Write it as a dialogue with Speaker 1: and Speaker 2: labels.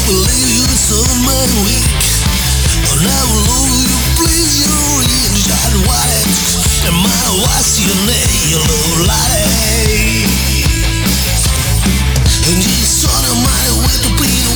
Speaker 1: will leave you so many weak. I'll never love you, please, you're in shot white. And my what's your name, yellow light. And you saw the money with the pain.